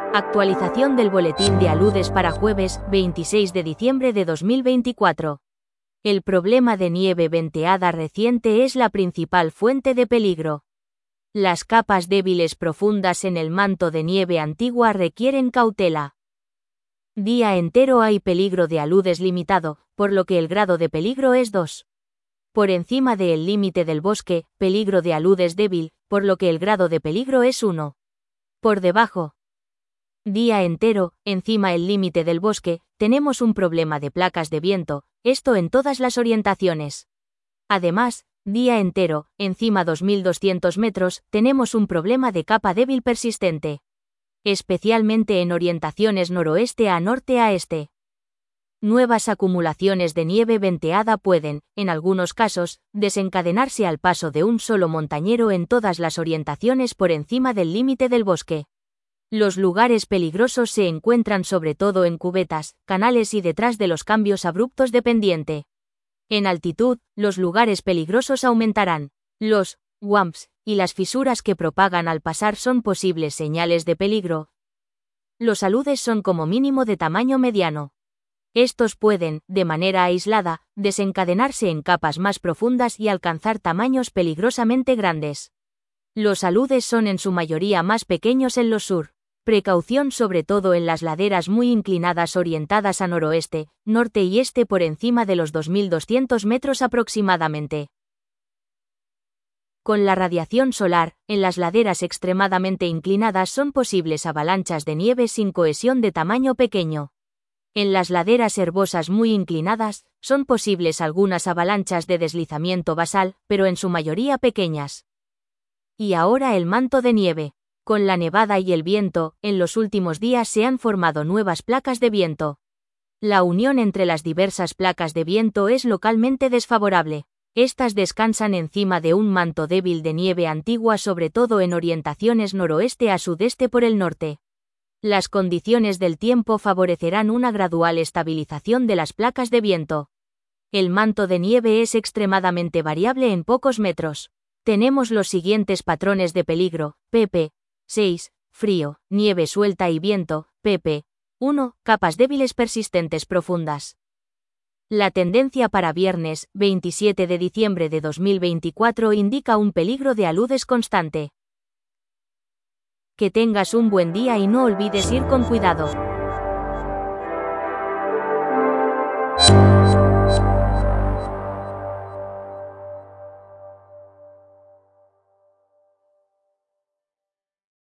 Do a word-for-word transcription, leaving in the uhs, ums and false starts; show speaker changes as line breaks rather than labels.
Actualización del boletín de aludes para jueves, veintiséis de diciembre de dos mil veinticuatro. El problema de nieve venteada reciente es la principal fuente de peligro. Las capas débiles profundas en el manto de nieve antigua requieren cautela. Día entero hay peligro de aludes limitado, por lo que el grado de peligro es dos. Por encima del límite del bosque, peligro de aludes débil, por lo que el grado de peligro es uno. Por debajo, día entero, encima el límite del bosque, tenemos un problema de placas de viento, esto en todas las orientaciones. Además, día entero, encima dos mil doscientos metros, tenemos un problema de capa débil persistente. Especialmente en orientaciones noroeste a norte a este. Nuevas acumulaciones de nieve venteada pueden, en algunos casos, desencadenarse al paso de un solo montañero en todas las orientaciones por encima del límite del bosque. Los lugares peligrosos se encuentran sobre todo en cubetas, canales y detrás de los cambios abruptos de pendiente. En altitud, los lugares peligrosos aumentarán. Los wamps y las fisuras que propagan al pasar son posibles señales de peligro. Los aludes son como mínimo de tamaño mediano. Estos pueden, de manera aislada, desencadenarse en capas más profundas y alcanzar tamaños peligrosamente grandes. Los aludes son en su mayoría más pequeños en los sur. Precaución sobre todo en las laderas muy inclinadas orientadas a noroeste, norte y este por encima de los dos mil doscientos metros aproximadamente. Con la radiación solar, en las laderas extremadamente inclinadas son posibles avalanchas de nieve sin cohesión de tamaño pequeño. En las laderas herbosas muy inclinadas, son posibles algunas avalanchas de deslizamiento basal, pero en su mayoría pequeñas. Y ahora el manto de nieve. Con la nevada y el viento, en los últimos días se han formado nuevas placas de viento. La unión entre las diversas placas de viento es localmente desfavorable. Estas descansan encima de un manto débil de nieve antigua, sobre todo en orientaciones noroeste a sudeste por el norte. Las condiciones del tiempo favorecerán una gradual estabilización de las placas de viento. El manto de nieve es extremadamente variable en pocos metros. Tenemos los siguientes patrones de peligro: pp seis, frío, nieve suelta y viento, pp uno, capas débiles persistentes profundas. La tendencia para viernes, veintisiete de diciembre de dos mil veinticuatro indica un peligro de aludes constante. Que tengas un buen día y no olvides ir con cuidado.